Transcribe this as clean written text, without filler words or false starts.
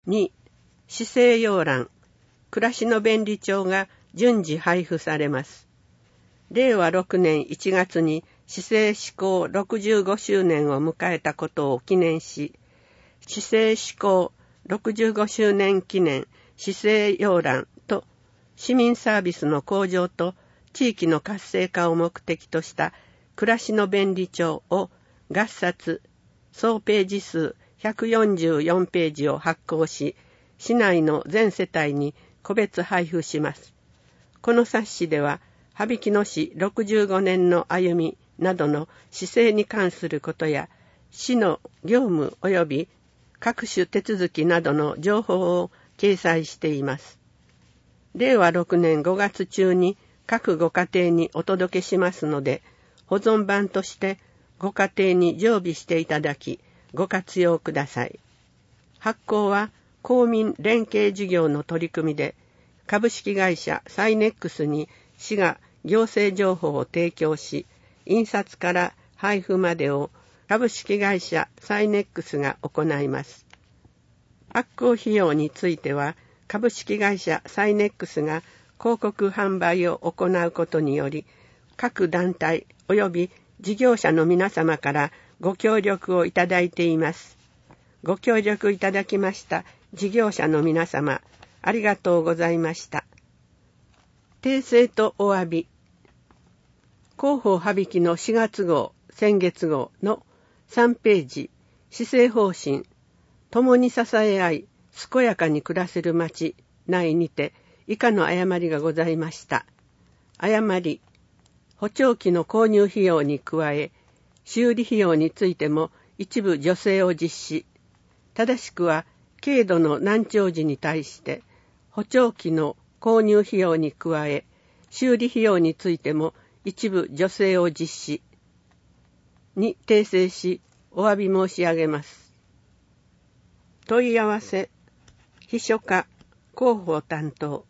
2、市政要覧、暮らしの便利帳が順次配布されます。令和6年1月に市政施行65周年を迎えたことを記念し、市政施行65周年記念市政要覧と市民サービスの向上と地域の活性化を目的とした暮らしの便利帳を合冊、総ページ数144ページを発行し、市内の全世帯に個別配布します。この冊子では、羽曳野市65年の歩みなどの市政に関することや、市の業務及び各種手続きなどの情報を掲載しています。令和6年5月中に各ご家庭にお届けしますので、保存版としてご家庭に常備していただき、ご活用ください。発行は公民連携事業の取り組みで、株式会社サイネックスに市が行政情報を提供し、印刷から配布までを株式会社サイネックスが行います。発行費用については、株式会社サイネックスが広告販売を行うことにより、各団体及び事業者の皆様からご協力をいただいています。ご協力いただきました事業者の皆様、ありがとうございました。訂正とお詫び。広報羽曳の4月号、先月号の3ページ、市政方針、共に支え合い、健やかに暮らせる町内にて、以下の誤りがございました。誤り、補聴器の購入費用に加え、修理費用についても一部助成を実施。正しくは、軽度の難聴児に対して、補聴器の購入費用に加え、修理費用についても一部助成を実施。に訂正し、お詫び申し上げます。問い合わせ、秘書課、広報担当。